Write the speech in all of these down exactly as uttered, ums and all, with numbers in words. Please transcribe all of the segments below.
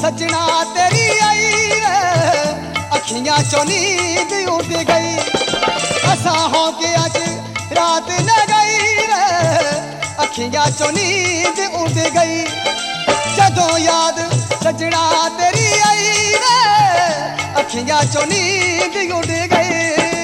सजना तेरी आई रे अखियां चो नींद उड़ गई असा हो के अज रात न गई रे अखियां चो नींद उड़ गई जदों याद सजना तेरी आई रे अखियां चो नींद उड़ गई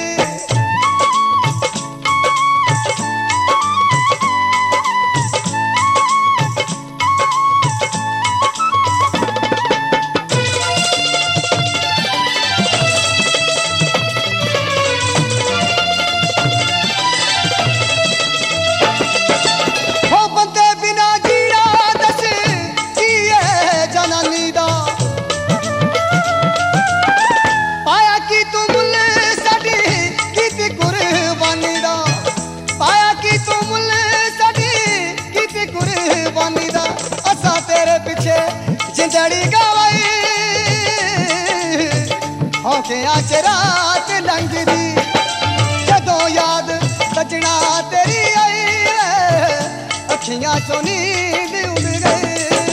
जिंदड़ी गवाई होके आज रात लंघदी जदों याद सजना तेरी आई अखियां चो नींद उड़ गई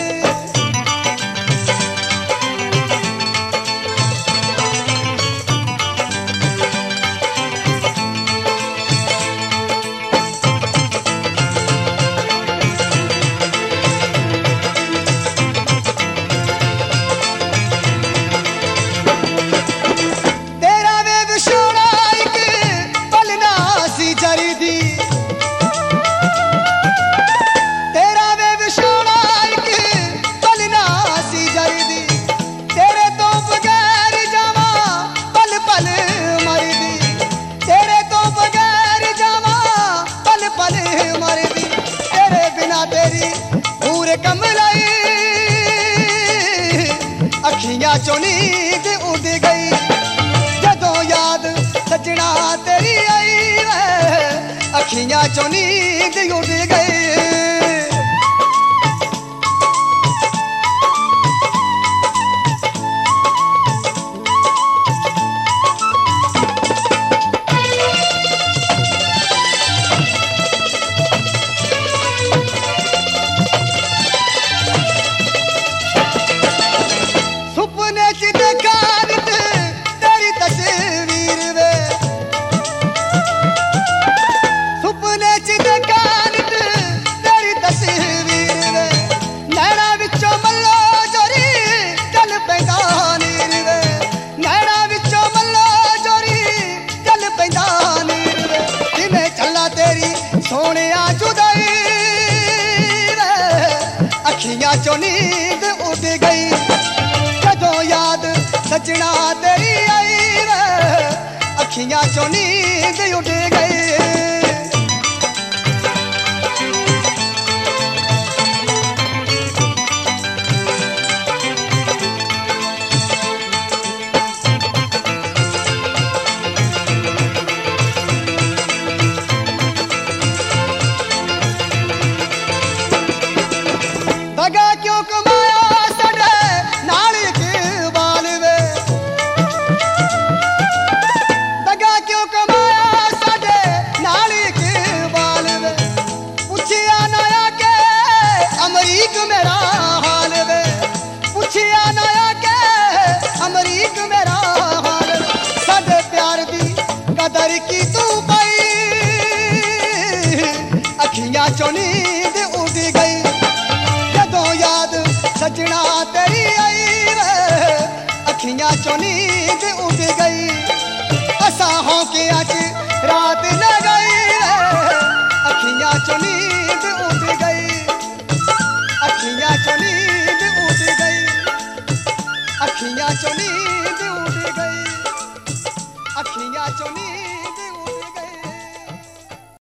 अखियां चो नींद उड़ गई जदों याद सजना तेरी आई अखियां चो नींद उड़ गई सोने जुदाई अखियां चो नींद उड़ गई जदों याद सजना तेरी आई अखियां चो नींद उड़ गई क्यों कमाया सड़े नाली के बाल वे दगा क्यों कमाया सड़े नाली के बाल वे पूछिया नया के अमरीक मेरा हाल वे पूछिया नया के अमरीक मेरा हाल साडे प्यार दी कदर की तू पाई अखियां चो नींद उड़ गई सजना तेरी आई अखियां चो नींद